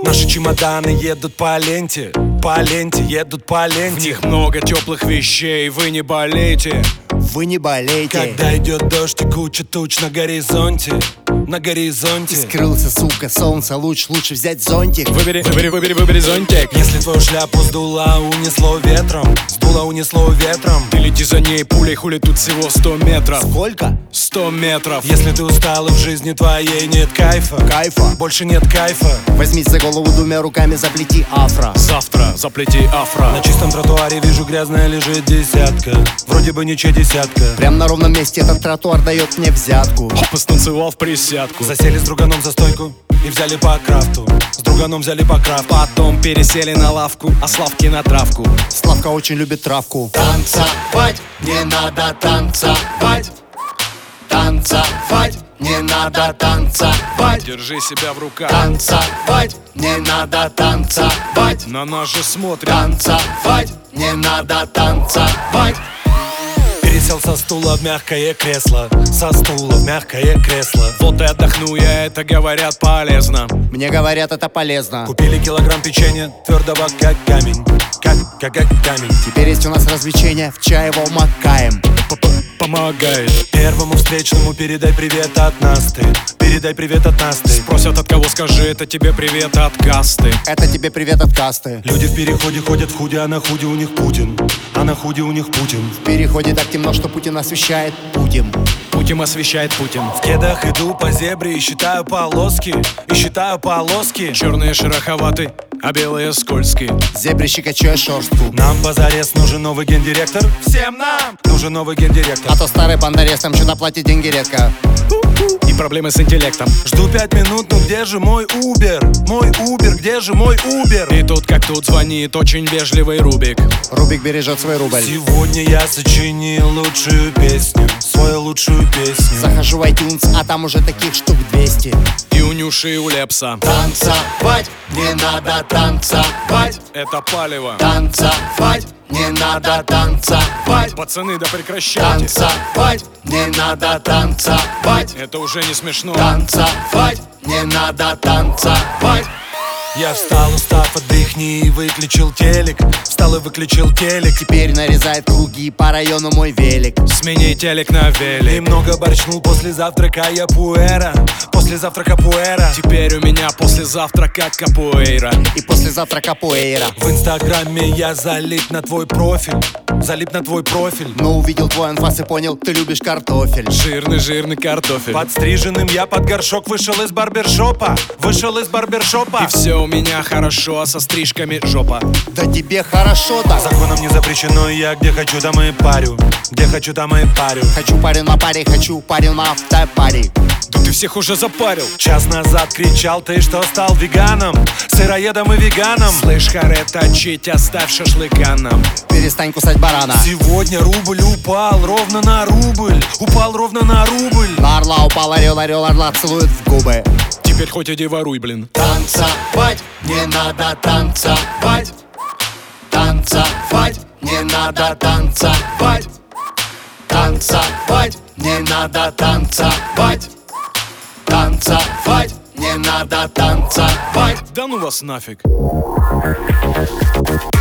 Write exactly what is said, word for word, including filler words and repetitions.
Наши чемоданы едут по ленте, по ленте, едут по ленте. В них много теплых вещей, вы не болейте. Вы не болейте. Когда идет дождь и куча туч на горизонте, на горизонте. Скрылся, сука, солнце, луч, лучше взять зонтик. Выбери, выбери, выбери, выбери зонтик. Если твою шляпу сдуло, унесло ветром, сдуло, унесло ветром, Ты лети за ней пулей, хули тут всего сто метров. Сколько? Сто метров. Если ты устал и в жизни твоей нет кайфа, Кайфа. больше нет кайфа, Возьмись за голову двумя руками, заплети афро. Завтра заплети афро. на чистом тротуаре вижу грязная лежит десятка, вроде бы ничья десятка. Прям на ровном месте этот тротуар дает мне взятку. Опа, станцевал в присядку. Засели с друганом за стойку и взяли по крафту. С друганом взяли по крафту. Потом пересели на лавку, а Славки на травку. Славка очень любит травку. Танцевать не надо танцевать. Танцевать не надо танцевать. Держи себя в руках. Танцевать не надо танцевать. На нас же смотрят. Танцевать не надо танцевать. Пересел со стула в мягкое кресло, со стула в мягкое кресло. Вот и отдохну я, это говорят полезно. Мне говорят, это полезно. Купили килограмм печенья, твердого как камень, как, как, как камень. Теперь есть у нас развлечения, в чай его макаем. Помогает. Первому встречному передай привет от нас ты, передай привет от нас ты. Спросят от кого, скажи, это тебе привет от касты. Это тебе привет от касты. Люди в переходе ходят в худи, а на худи у них Путин, а на худи у них Путин. В переходе так темно, что Путин освещает. Будем. Путин освещает Путин. В кедах иду по зебре и считаю полоски, и считаю полоски. Черные шероховаты, а белые скользкие. Зебрище качаю шорстку. Нам позарез нужен новый гендиректор. Всем нам нужен новый гендиректор. А то старый бандерез там что-то платит деньги редко. И проблемы с интеллектом. Жду пять минут, ну где же мой Убер? Мой Убер, где же мой Убер? И тут как тут звонит очень вежливый Рубик. Рубик бережет свой рубль. Сегодня я сочинил лучшую песню, свою лучшую песню. Захожу в iTunes, а там уже таких штук двести. И у Нюши, и у Лепса. Танцевать не надо танцевать. Это палево. Танцевать не надо танцевать. Пацаны, да прекращайте. Танцевать не надо танцевать. Это уже не смешно. Танцевать не надо танцевать. Я встал, устав от брехни и выключил телек. Встал и выключил телек. Теперь нарезает круги по району мой велик. Смени телек на велик. Немного борчнул после завтрака я пуэра. После завтрака пуэра. Теперь у меня после завтрака капуэйра. И после завтрака пуэйра. В инстаграме я залип на твой профиль. Залип на твой профиль. Но увидел твой анфас и понял, ты любишь картофель. Жирный, жирный картофель. Подстриженным я под горшок вышел из барбершопа. Вышел из барбершопа. И все у меня хорошо, а со стрижками жопа. Да тебе хорошо так. Законом не запрещено, я где хочу, там и парю. Где хочу, там и парю. Хочу парю на паре, хочу парю на автопаре. Да ты всех уже запарил. Час назад кричал ты, что стал веганом, сыроедом и веганом. Слышь, харе точить, оставь шашлыка нам. Перестань кусать барана. Сегодня рубль упал ровно на рубль. Упал ровно на рубль. На орла упал орел, орел орла целует в губы. Теперь хоть иди воруй, блин. Танцевать не надо танцевать. Танцевать не надо танцевать. Танцевать не надо танцевать. Танцевать не надо танцевать. Да ну вас нафиг.